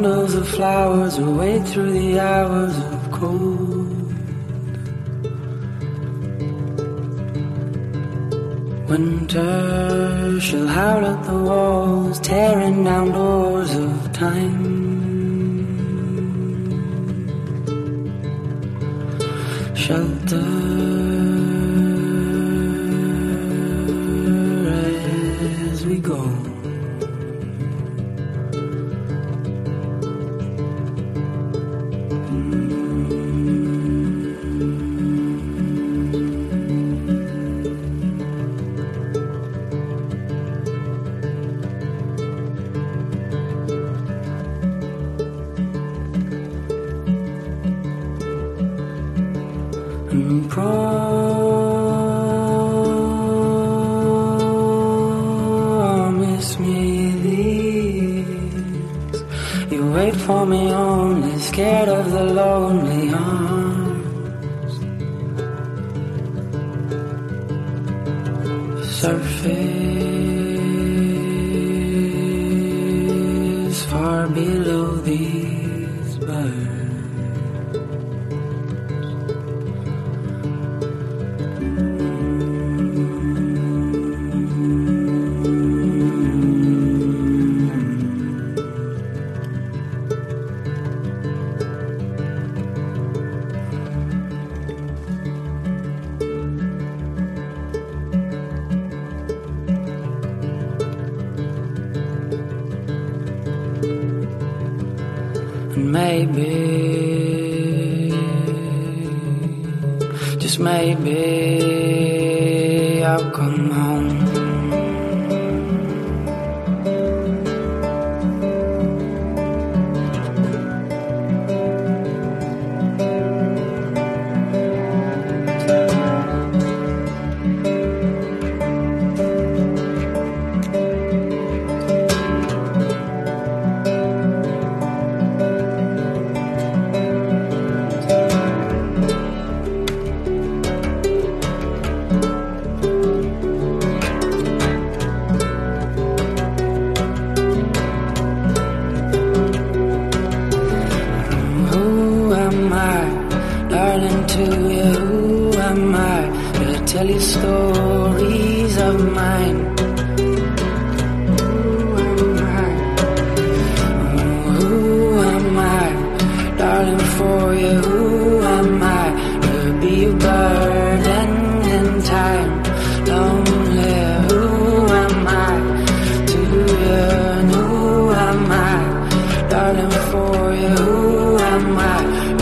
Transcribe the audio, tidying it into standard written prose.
bundles of flowers will wait through the hours of cold. Winter shall howl at the walls, tearing down doors of time. Shelter as we go. Promise me this. You wait for me only, scared of the lonely arms. Surface far below these birds. And maybe, just maybe, I'll come home. Darling, to you, who am I to tell you stories of mine? Who am I, darling, for you? Who am I to be your burden in time? Lonely, who am I to you? Who am I, darling, for you? Who am I?